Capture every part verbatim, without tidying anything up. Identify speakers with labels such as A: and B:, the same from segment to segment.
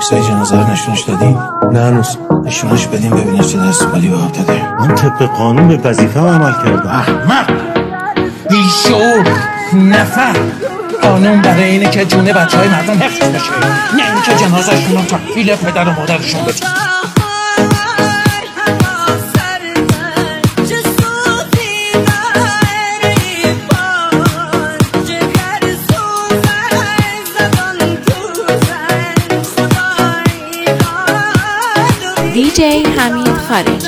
A: عکسای جنازه رو نشونش دادی؟
B: نه هنوز.
A: نشونش بدیم ببینه چه دست بالی به آب داده.
B: من طبق قانون به وظیفه عمل کردم.
A: احمق، بیشعور، نفر. قانون برای اینه که جون بچه های مردم حفظ بشه، نه این که جنازه‌شون رو تحویل پدر و مادرشون بده.
C: دیجی حمید خارجی.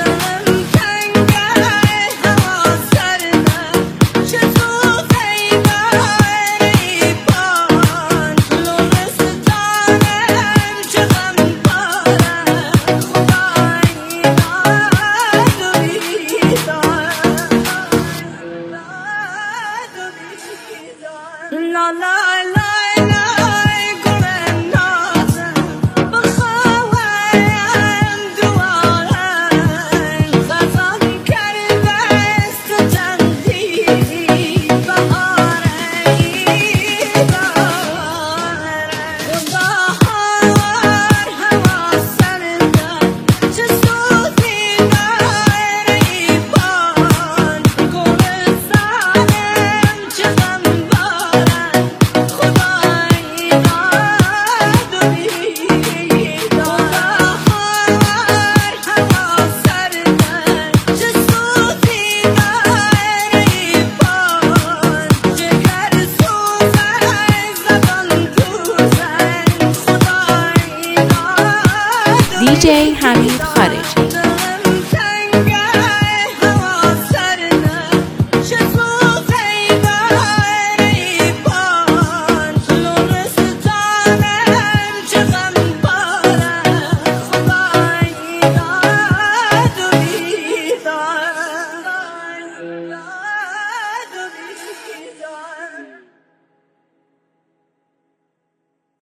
C: دیجی حمید خارجی.